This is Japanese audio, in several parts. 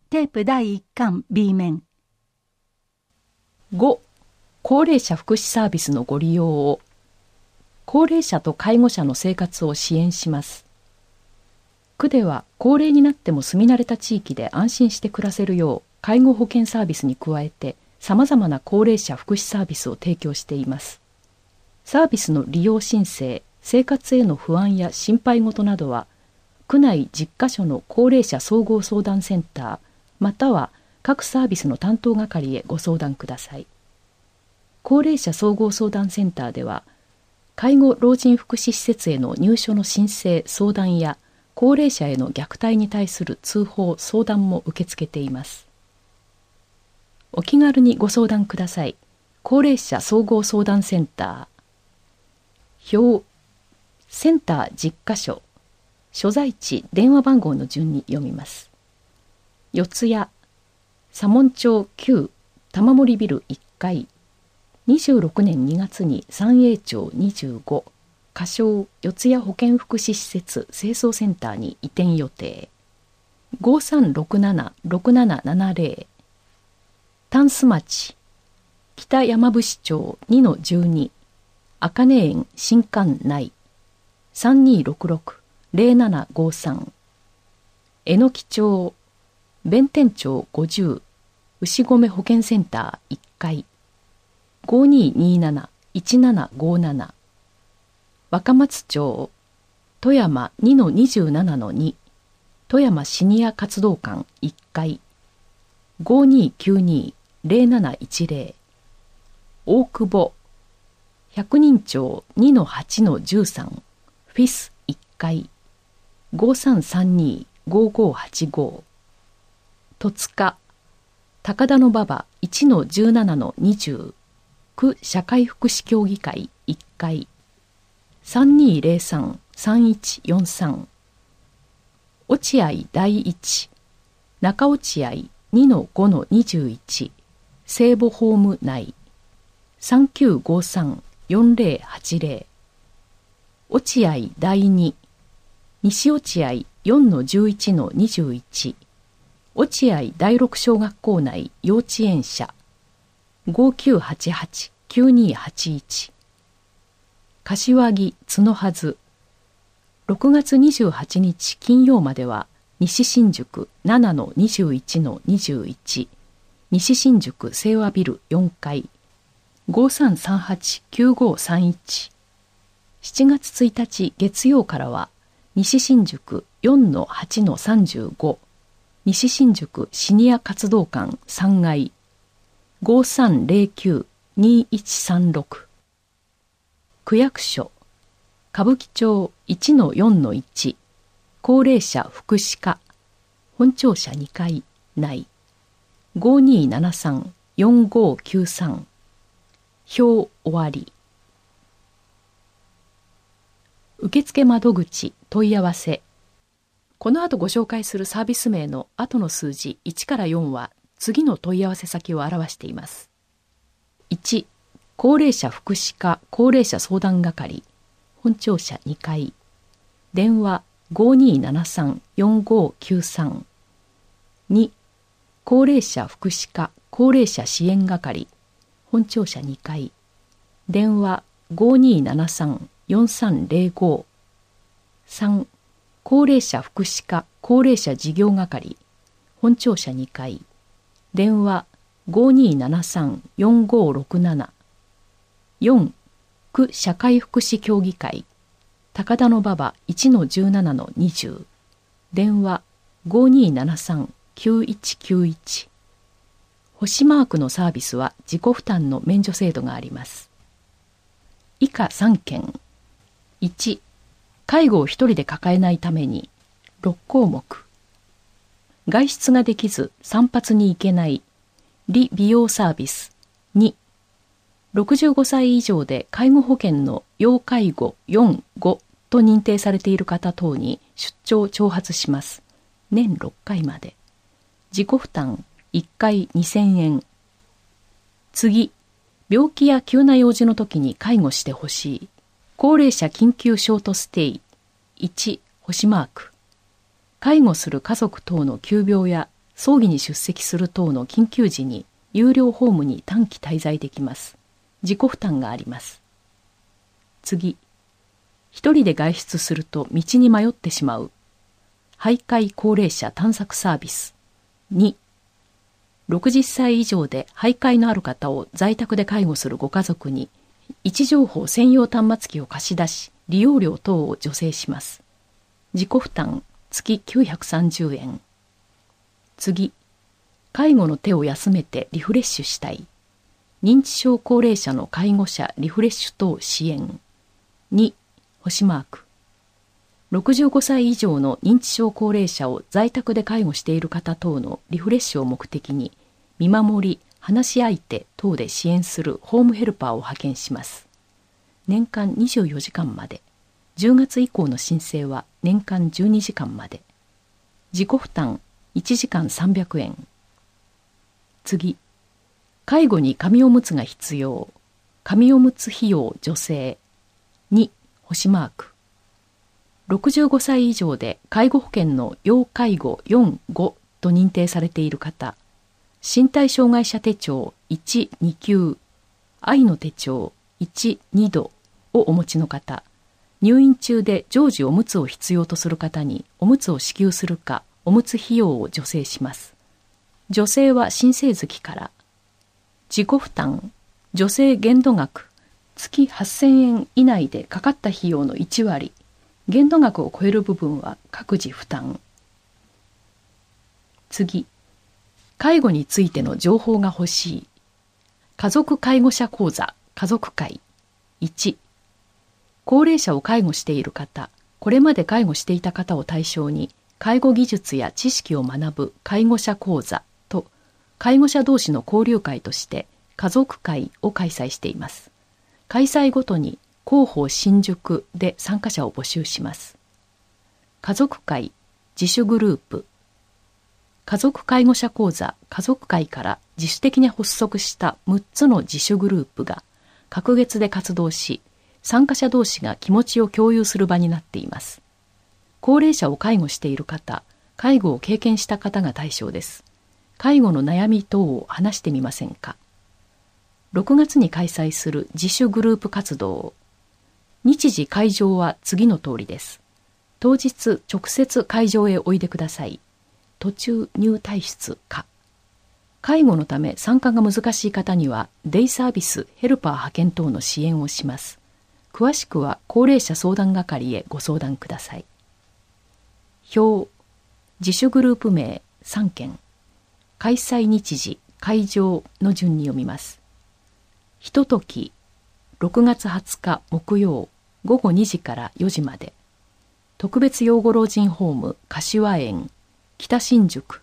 テープ第1巻 B 面。 5. 高齢者福祉サービスのご利用を。高齢者と介護者の生活を支援します。区では高齢になっても住み慣れた地域で安心して暮らせるよう介護保険サービスに加えてさまざまな高齢者福祉サービスを提供しています。サービスの利用申請、生活への不安や心配事などは区内10カ所の高齢者総合相談センターまたは各サービスの担当係へご相談ください。高齢者総合相談センターでは、介護老人福祉施設への入所の申請・相談や、高齢者への虐待に対する通報・相談も受け付けています。お気軽にご相談ください。高齢者総合相談センター。表、センター10カ所、所在地・電話番号の順に読みます。四谷、左門町9玉森ビル1階、26年2月に三栄町25、仮称四谷保健福祉施設清掃センターに移転予定。5367-6770、タンス町、北山伏町2-12、茜園新館内、3266-0753、榎木町、弁天町50、牛込保健センター1階、5227-1757、若松町、富山2-27-2、富山シニア活動館1階、5292-0710、大久保、百人町2-8-13、フィス1階、5332-5585、戸塚、高田馬場 1-17-20、区社会福祉協議会1階、3203-3143、落合第一、中落合 2-5-21、聖母ホーム内、3953-4080、落合第二、西落合 4-11-21、落合第六小学校内幼稚園舎 5988-9281、柏木角はず、6月28日金曜までは西新宿 7-21-21、西新宿清和ビル4階、5338-9531、7月1日月曜からは西新宿 4-8-35、西新宿シニア活動館3階、5309-2136、区役所、歌舞伎町 1-4-1、高齢者福祉課、本庁舎2階内、5273-4593、表終わり。受付窓口問い合わせ。この後ご紹介するサービス名の後の数字1から4は次の問い合わせ先を表しています。1、高齢者福祉課高齢者相談係、本庁舎2階、電話 5273-4593。2、高齢者福祉課高齢者支援係、本庁舎2階、電話 5273-4305。3、高齢者福祉課高齢者事業係、本庁舎2階、電話 5273-4567。4、区社会福祉協議会、高田馬場 1-17-20、電話 5273-9191。星マークのサービスは自己負担の免除制度があります。以下3件。1、介護を一人で抱えないために6項目。外出ができず散髪に行けない理美容サービス。2、65歳以上で介護保険の要介護4、5と認定されている方等に出張徴発します。年6回まで。自己負担1回2000円。次、病気や急な用事の時に介護してほしい。高齢者緊急ショートステイ。1、星マーク。介護する家族等の急病や葬儀に出席する等の緊急時に有料ホームに短期滞在できます。自己負担があります。次、一人で外出すると道に迷ってしまう。徘徊高齢者探索サービス。2、60歳以上で徘徊のある方を在宅で介護するご家族に、位置情報専用端末機を貸し出し、利用料等を助成します。自己負担、月930円。次、介護の手を休めてリフレッシュしたい。認知症高齢者の介護者リフレッシュ等支援。2、星マーク。65歳以上の認知症高齢者を在宅で介護している方等のリフレッシュを目的に、見守り、話し相手等で支援するホームヘルパーを派遣します。年間24時間まで。10月以降の申請は年間12時間まで。自己負担1時間300円。次、介護に紙おむつが必要。紙おむつ費用助成。2、星マーク。65歳以上で介護保険の要介護4、5と認定されている方、身体障害者手帳1、2級、愛の手帳1、2度をお持ちの方、入院中で常時おむつを必要とする方におむつを支給するか、おむつ費用を助成します。助成は申請月から。自己負担、助成限度額、月8000円以内でかかった費用の1割、限度額を超える部分は各自負担。次、介護についての情報が欲しい。家族介護者講座、家族会。1、高齢者を介護している方、これまで介護していた方を対象に、介護技術や知識を学ぶ介護者講座と、介護者同士の交流会として、家族会を開催しています。開催ごとに、広報新宿で参加者を募集します。家族会、自主グループ。家族介護者講座、家族会から自主的に発足した6つの自主グループが、隔月で活動し、参加者同士が気持ちを共有する場になっています。高齢者を介護している方、介護を経験した方が対象です。介護の悩み等を話してみませんか。6月に開催する自主グループ活動。日時会場は次の通りです。当日直接会場へおいでください。途中入退出か。介護のため参加が難しい方にはデイサービス、ヘルパー派遣等の支援をします。詳しくは高齢者相談係へご相談ください。表、自主グループ名3件。開催日時、会場の順に読みます。ひととき、6月20日木曜午後2時から4時まで。特別養護老人ホーム柏園北新宿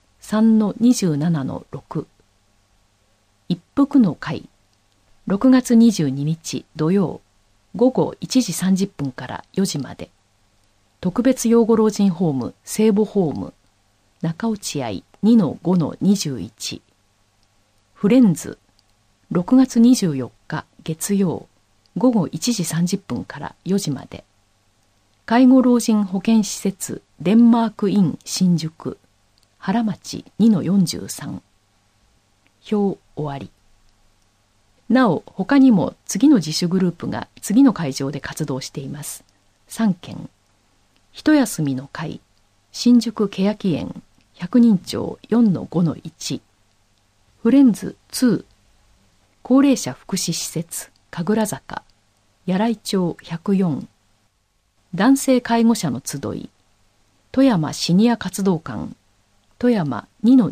3-27-6。一服の会。6月22日土曜午後1時30分から4時まで。特別養護老人ホーム聖母ホーム中落合 2-5-21。フレンズ。6月24日月曜午後1時30分から4時まで。介護老人保健施設デンマークイン新宿原町 2-43。表終わり。なお他にも次の自主グループが次の会場で活動しています。3件。一休みの会新宿欅園百人町 4-5-1。フレンズ2高齢者福祉施設神楽坂柳井町104。男性介護者の集い富山シニア活動館富山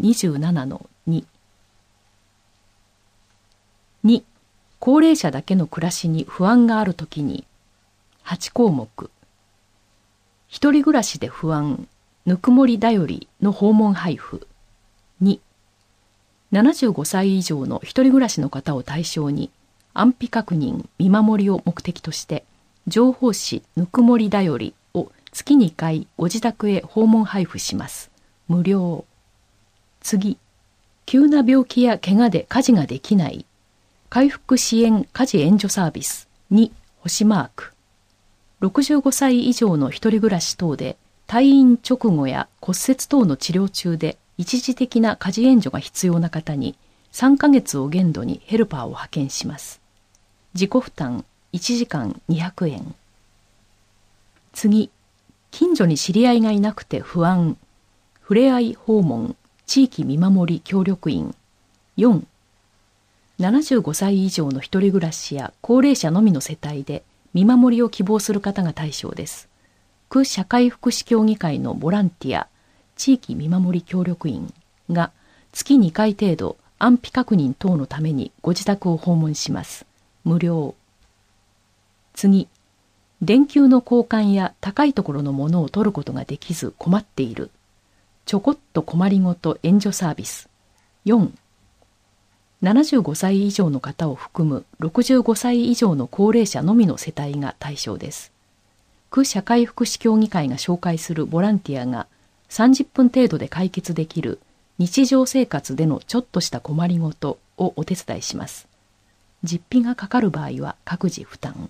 2-27-2。2、高齢者だけの暮らしに不安があるときに8項目。一人暮らしで不安ぬくもりだよりの訪問配布。2、75歳以上の一人暮らしの方を対象に安否確認見守りを目的として情報誌ぬくもりだよりを月2回ご自宅へ訪問配布します。無料。次、急な病気や怪我で家事ができない回復支援家事援助サービス2星マーク。65歳以上の一人暮らし等で退院直後や骨折等の治療中で一時的な家事援助が必要な方に3ヶ月を限度にヘルパーを派遣します。自己負担1時間200円。次、近所に知り合いがいなくて不安。ふれあい訪問地域見守り協力員。4、75歳以上の一人暮らしや高齢者のみの世帯で見守りを希望する方が対象です。区社会福祉協議会のボランティア地域見守り協力員が月2回程度安否確認等のためにご自宅を訪問します。無料。次、電球の交換や高いところのものを取ることができず困っている。ちょこっと困りごと援助サービス。4、75歳以上の方を含む65歳以上の高齢者のみの世帯が対象です。区社会福祉協議会が紹介するボランティアが30分程度で解決できる日常生活でのちょっとした困りごとをお手伝いします。実費がかかる場合は各自負担。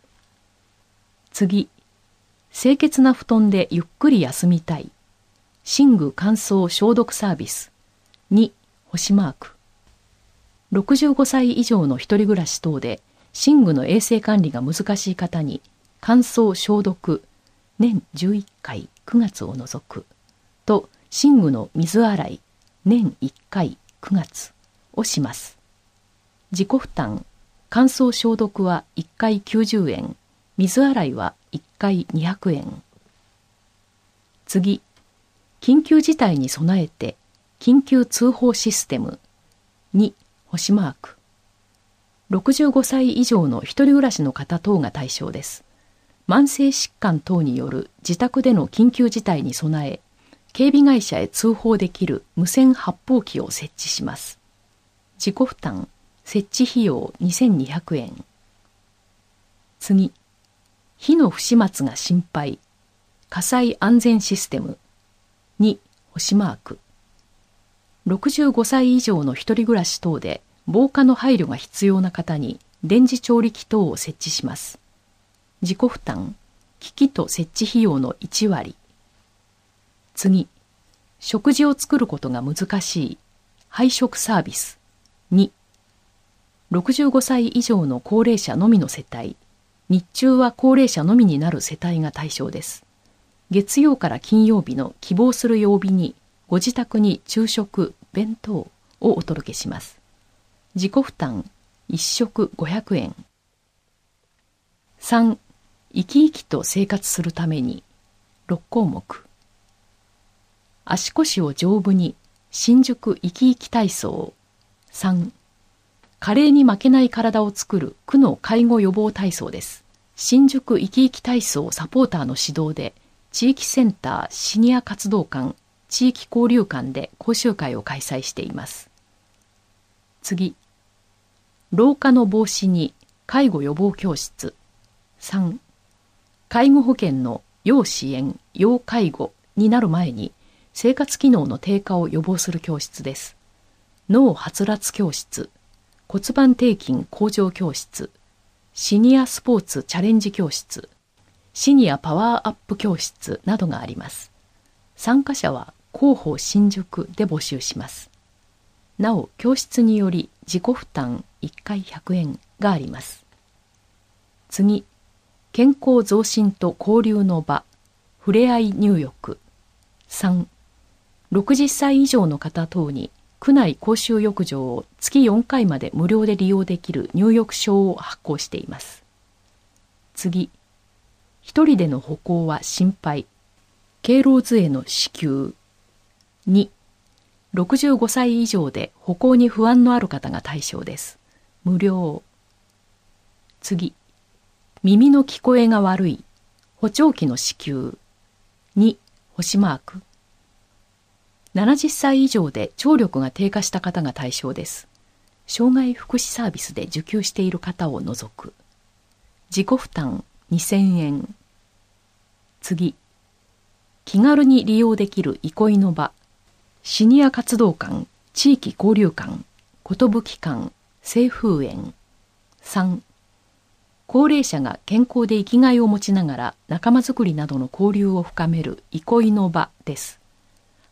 次、清潔な布団でゆっくり休みたい。寝具乾燥消毒サービス。2、星マーク。65歳以上の一人暮らし等で寝具の衛生管理が難しい方に乾燥消毒年11回9月を除くと寝具の水洗い年1回9月をします。自己負担、乾燥消毒は1回90円、水洗いは1回200円。次、緊急事態に備えて緊急通報システム。2、星マーク。65歳以上の一人暮らしの方等が対象です。慢性疾患等による自宅での緊急事態に備え、警備会社へ通報できる無線発砲機を設置します。自己負担、設置費用2200円。次、火の不始末が心配。火災安全システム。2、星マーク。65歳以上の一人暮らし等で防火の配慮が必要な方に電磁調理器等を設置します。自己負担、機器と設置費用の1割。次、食事を作ることが難しい配食サービス。2、65歳以上の高齢者のみの世帯。日中は高齢者のみになる世帯が対象です。月曜から金曜日の希望する曜日にご自宅に昼食、弁当をお届けします。自己負担、1食500円。3、生き生きと生活するために6項目。足腰を丈夫に新宿生き生き体操。3、加齢に負けない体を作る区の介護予防体操です。新宿生き生き体操サポーターの指導で地域センターシニア活動館地域交流館で講習会を開催しています。次、老化の防止に介護予防教室。3、介護保険の要支援・要介護になる前に生活機能の低下を予防する教室です。脳はつらつ教室、骨盤底筋向上教室、シニアスポーツチャレンジ教室、シニアパワーアップ教室などがあります。参加者は広報新宿で募集します。なお、教室により自己負担1回100円があります。次、健康増進と交流の場、ふれあい入浴。3、60歳以上の方等に区内公衆浴場を月4回まで無料で利用できる入浴証を発行しています。次、一人での歩行は心配。敬老杖の支給。2、65歳以上で歩行に不安のある方が対象です。無料。次、耳の聞こえが悪い。補聴器の支給。2、星マーク。70歳以上で聴力が低下した方が対象です。障害福祉サービスで受給している方を除く。自己負担2000円。次、気軽に利用できる憩いの場、シニア活動館、地域交流館、寿館、清風園。3、高齢者が健康で生きがいを持ちながら仲間づくりなどの交流を深める憩いの場です。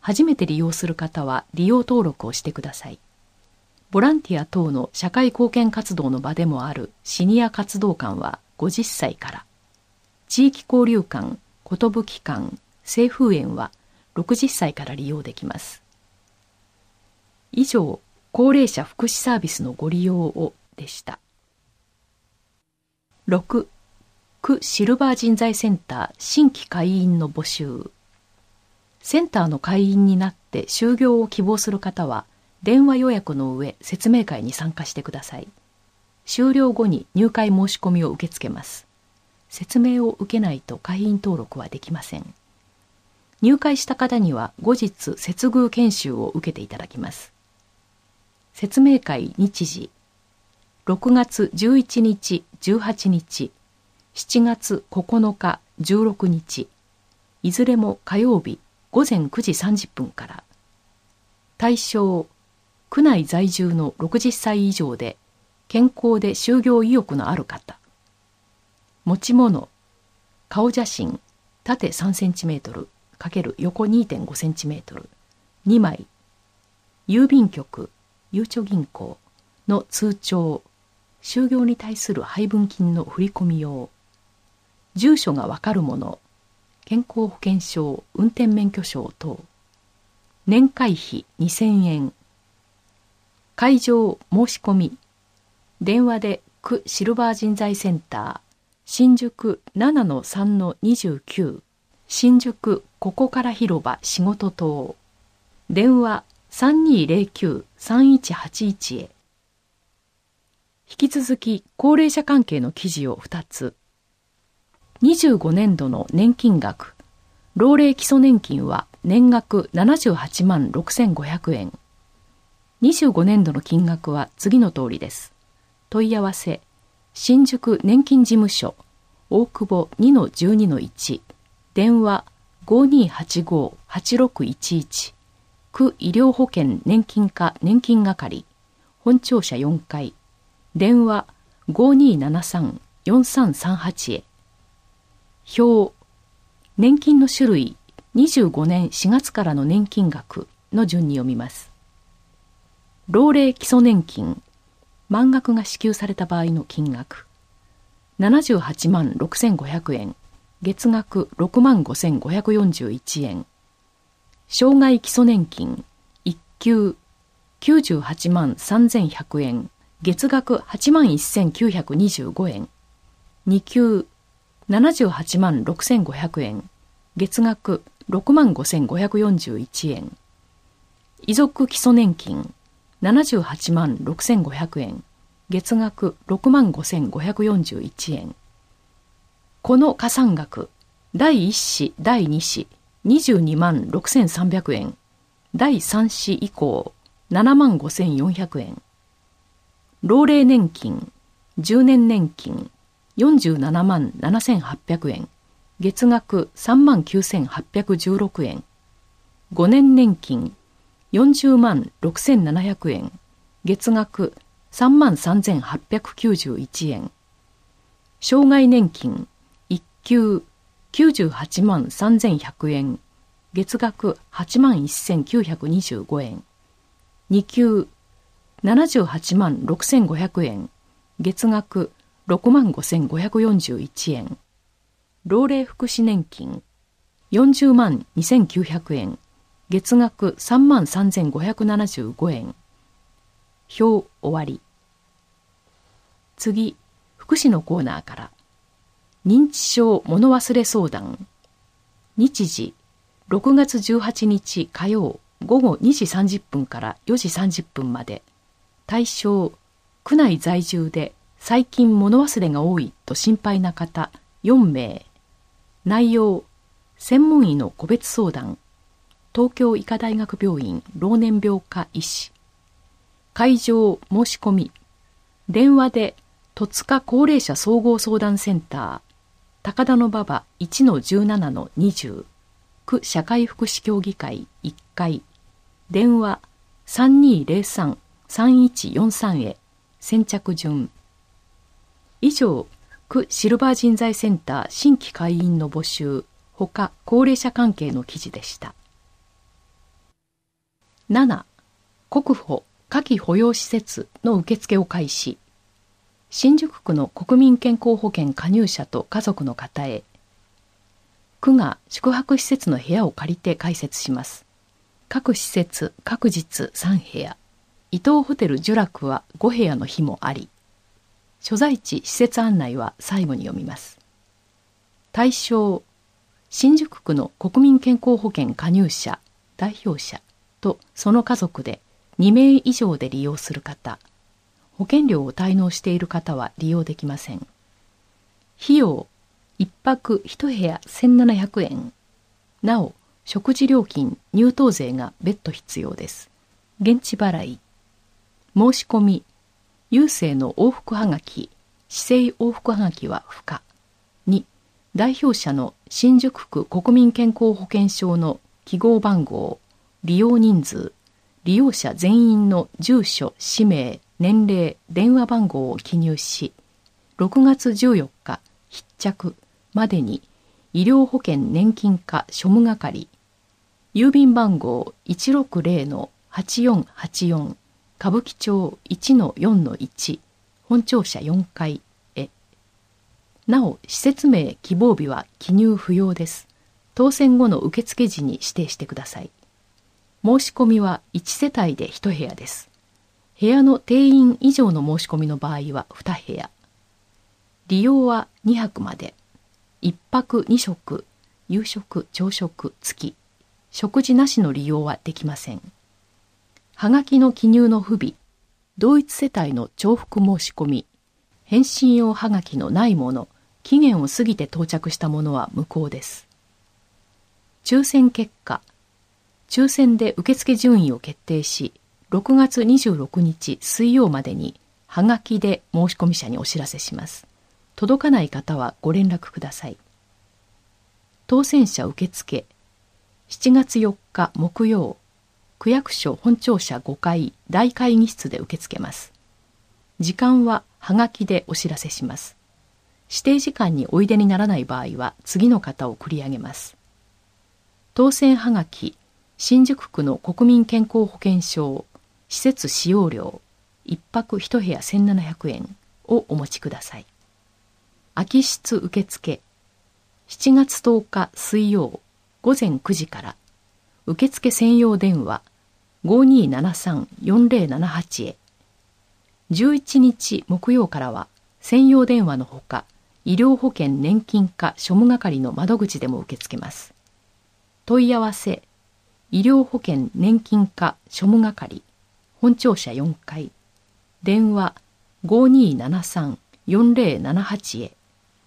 初めて利用する方は利用登録をしてください。ボランティア等の社会貢献活動の場でもあるシニア活動館は50歳から、地域交流館、寿館、清風園は60歳から利用できます。以上、高齢者福祉サービスのご利用をでした。6、区シルバー人材センター新規会員の募集。センターの会員になって就業を希望する方は、電話予約の上、説明会に参加してください。終了後に入会申し込みを受け付けます。説明を受けないと会員登録はできません。入会した方には後日接遇研修を受けていただきます。説明会日時、6月11日、18日、7月9日、16日、いずれも火曜日午前9時30分から。対象、区内在住の60歳以上で健康で就業意欲のある方。持ち物、顔写真、縦3センチメートル×横2.5センチメートル、2枚、郵便局、ゆうちょ銀行の通帳、就業に対する配分金の振込用、住所がわかるもの、健康保険証、運転免許証等、年会費2000円、会場申し込み、電話で区シルバー人材センター、新宿 7-3-29、新宿ここから広場仕事棟、電話 3209-3181 へ。引き続き高齢者関係の記事を2つ。25年度の年金額、老齢基礎年金は年額78万6500円。25年度の金額は次の通りです。問い合わせ、新宿年金事務所、大久保 2-12-1、電話 5285-8611、区医療保険年金課年金係、本庁舎4階、電話 5273-4338 へ。表、年金の種類、25年4月からの年金額の順に読みます。老齢基礎年金、満額が支給された場合の金額、78万6500円、月額6万5541円。障害基礎年金、1級、98万3100円、月額8万1925円。2級、78万6500円、月額6万5541円。遺族基礎年金、78万6500円、月額6万5541円。この加算額、第1子、第2子、22万6300円、第3子以降、7万5400円。老齢年金、10年年金、47万7800円、月額3万9816円。5年年金、40万6700円、月額3万3891円。障害年金、1級98万3100円、月額8万1925円。2級78万6500円、月額6万5541円。老齢福祉年金、40万2900円、月額3万3575円。表終わり。次、福祉のコーナーから。認知症物忘れ相談。日時、6月18日火曜午後2時30分から4時30分まで。対象、区内在住で最近物忘れが多いと心配な方4名。内容、専門医の個別相談。東京医科大学病院老年病科医師。会場申し込み。電話で戸塚高齢者総合相談センター、高田馬場 1-17-20、区社会福祉協議会1階、電話 3203-3143 へ、先着順。以上、区シルバー人材センター新規会員の募集、他高齢者関係の記事でした。 7、国保夏季保養施設の受付を開始。新宿区の国民健康保険加入者と家族の方へ。区が宿泊施設の部屋を借りて開設します。各施設各日3部屋。伊東ホテル聚楽は5部屋の日もあり。所在地施設案内は最後に読みます。対象、新宿区の国民健康保険加入者、代表者とその家族で2名以上で利用する方。保険料を滞納している方は利用できません。費用、1泊1部屋1700円。なお、食事料金、入湯税が別途必要です。現地払い。申し込み、郵政の往復はがき、市政往復はがきは不可。2、代表者の新宿区国民健康保険証の記号番号、利用人数、利用者全員の住所、氏名、年齢、電話番号を記入し、6月14日必着までに医療保険年金課庶務係、郵便番号 160-8484 歌舞伎町 1-4-1 本庁舎4階へ。なお、施設名希望日は記入不要です。当選後の受付時に指定してください。申し込みは1世帯で1部屋です。部屋の定員以上の申し込みの場合は2部屋。利用は2泊まで。1泊2食、夕食、朝食付き。食事なしの利用はできません。はがきの記入の不備、同一世帯の重複申し込み、返信用はがきのないもの、期限を過ぎて到着したものは無効です。抽選結果、抽選で受付順位を決定し、6月26日水曜までに、はがきで申し込み者にお知らせします。届かない方はご連絡ください。当選者受付、7月4日木曜、区役所本庁舎5階大会議室で受け付けます。時間ははがきでお知らせします。指定時間においでにならない場合は次の方を繰り上げます。当選はがき、新宿区の国民健康保険証、施設使用料、1泊1部屋1700円をお持ちください。空き室受付、7月10日水曜、午前9時から、受付専用電話 5273-4078 へ。11日木曜からは、専用電話のほか、医療保険年金課庶務係の窓口でも受け付けます。問い合わせ、医療保険年金課庶務係、本庁舎4階、電話 5273-4078 へ。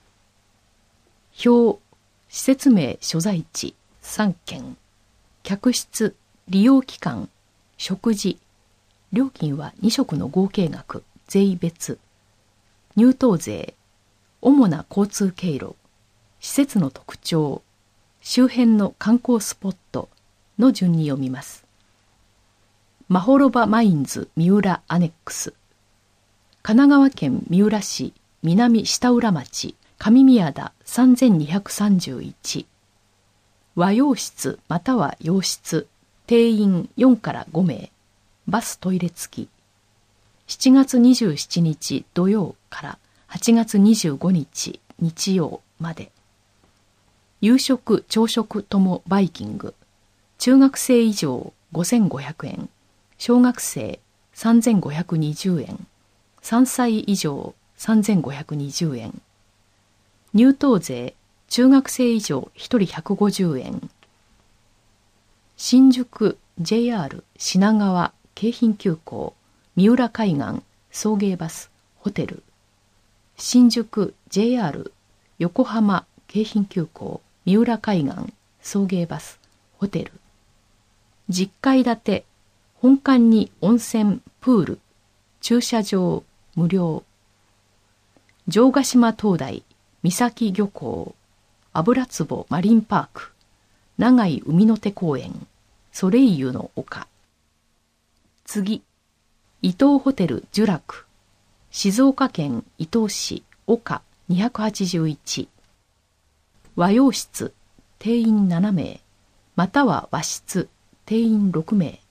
表、施設名所在地3件、客室、利用期間、食事、料金は2食の合計額、税別、入湯税、主な交通経路、施設の特徴、周辺の観光スポットの順に読みます。マホロバマインズ三浦アネックス、神奈川県三浦市南下浦町上宮田3231、和洋室または洋室、定員4から5名、バストイレ付き。7月27日土曜から8月25日日曜まで。夕食、朝食ともバイキング。中学生以上5500円。小学生3520円。3歳以上3520円。入湯税、中学生以上1人150円。新宿 JR 品川京浜急行三浦海岸送迎バスホテル。新宿 JR 横浜京浜急行三浦海岸送迎バスホテル。10階建て、本館に温泉プール、駐車場無料。城ヶ島灯台三崎漁港油壺マリンパーク長井海の手公園ソレイユの丘。次、伊東ホテル聚楽、静岡県伊東市丘281。和洋室定員7名または和室定員6名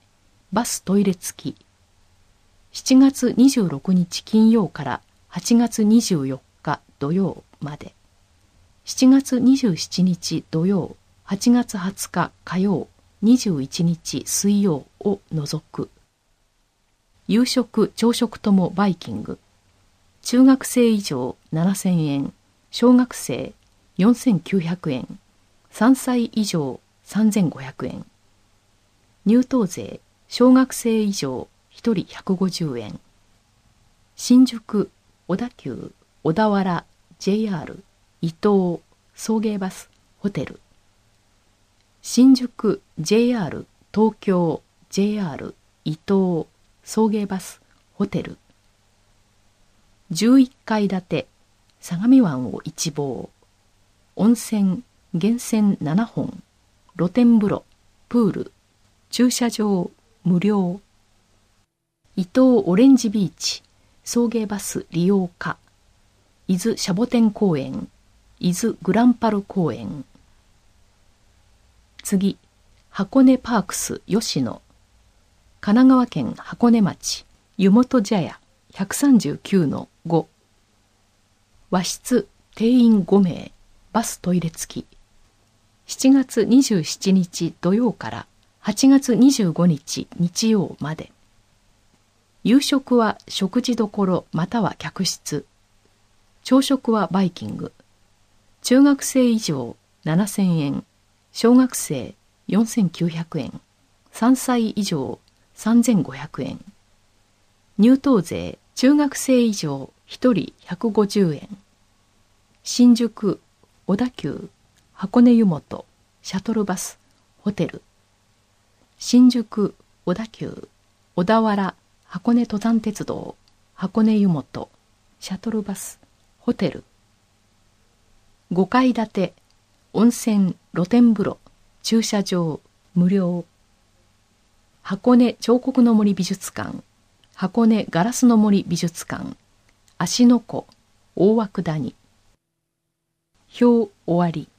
バストイレ付き。7月26日金曜から8月24日土曜まで。7月27日土曜、8月20日火曜、21日水曜を除く。夕食・朝食ともバイキング。中学生以上7000円、小学生4900円、3歳以上3500円。入湯税、小学生以上1人150円。新宿、小田急、小田原、JR、伊東、送迎バス、ホテル。新宿、JR、東京、JR、伊東、送迎バス、ホテル。11階建て、相模湾を一望。温泉、源泉7本、露天風呂、プール、駐車場、無料。伊東オレンジビーチ、送迎バス利用可。伊豆シャボテン公園、伊豆グランパル公園。次、箱根パークス吉野。神奈川県箱根町、湯本茶屋 139-5。和室、定員5名、バストイレ付き。7月27日土曜から8月25日日曜まで。夕食は食事処または客室。朝食はバイキング。中学生以上7000円、小学生4900円、3歳以上3500円。入湯税、中学生以上1人150円。新宿、小田急、箱根湯本、シャトルバス、ホテル。新宿、小田急、小田原、箱根登山鉄道、箱根湯本、シャトルバス、ホテル。5階建て、温泉、露天風呂、駐車場、無料。箱根彫刻の森美術館、箱根ガラスの森美術館、芦ノ湖、大涌谷。表終わり。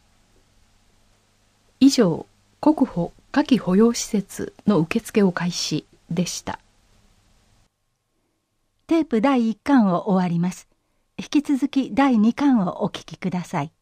以上、国保夏季保養施設の受付を開始でした。 テープ第1巻を終わります。引き続き第2巻をお聞きください。